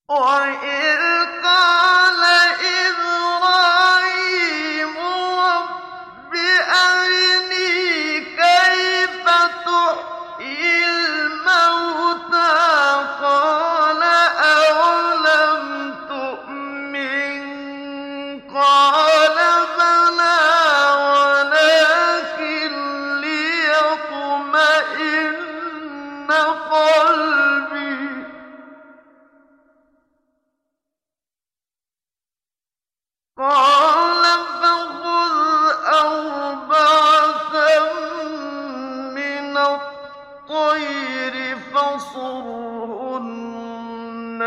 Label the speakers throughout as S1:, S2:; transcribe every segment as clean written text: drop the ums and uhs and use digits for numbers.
S1: وَإِذْ قَالَ إِبْرَاهِيمُ رَبِّ أَرِنِي كَيْفَ تُحْيِي الْمَوْتَىٰ قَالَ أَوَلَمْ تُؤْمِن قَالَ بَلَىٰ وَلَٰكِن لِّيَطْمَئِنَّ قَلْبِي قَالَ فَخُذْ أَرْبَعَةً مِّنَ الطَّيْرِ فَصُرْهُنَّ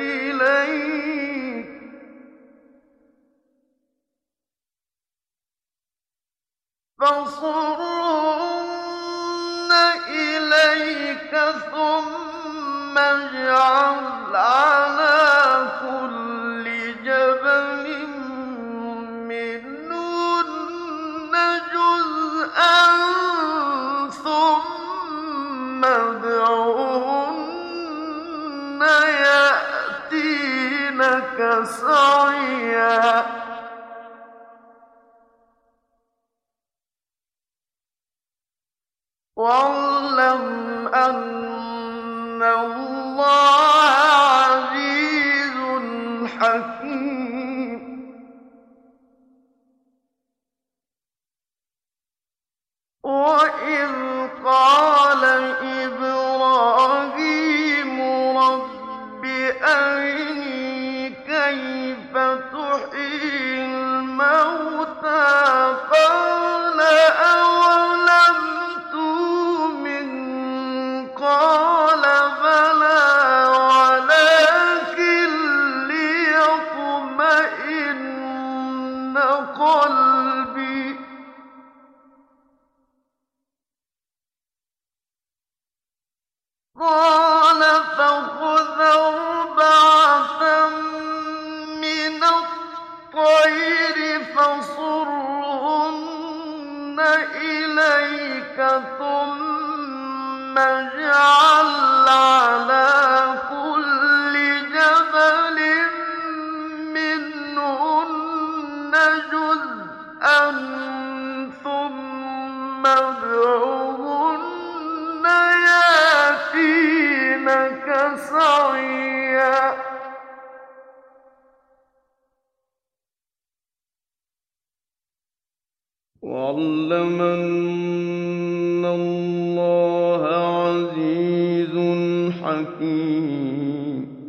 S1: إِلَيْكَ ثُمَّ اجْعَلْ عَلَىٰ كُلِّ جَبَلٍ مِّنْهُنَّ جُزْءًا ثُمَّ ادْعُهُنَّ يَأْتِينَكَ سَعْيًا ۚ وَاعْلَمْ أَنَّ اللَّهَ عَزِيزٌ حَكِيمٌ وَإِذْ قَالَ إِبْرَاهِيمُ رَبِّ أَرِنِي كَيْفَ تُحْيِي الْمَوْتَىٰ قَالَ أَوَلَمْ تُؤْمِن قَالَ بَلَىٰ وَلَٰكِن لِّيَطْمَئِنَّ قَلْبِي قَالَ فَخُذْ أَرْبَعَةً مِّنَ الطَّيْرِ فَصُرْهُنَّ إِلَيْكَ ثُمَّ اجْعَلْ عَلَىٰ كُلِّ جَبَلٍ مِّنْهُنَّ جُزْءًا ثُمَّ ادْعُهُنَّ يَأْتِينَكَ سَعْيًا ۚ وَاعْلَمْ أَنَّ اللَّهَ عَزِيزٌ حَكِيمٌ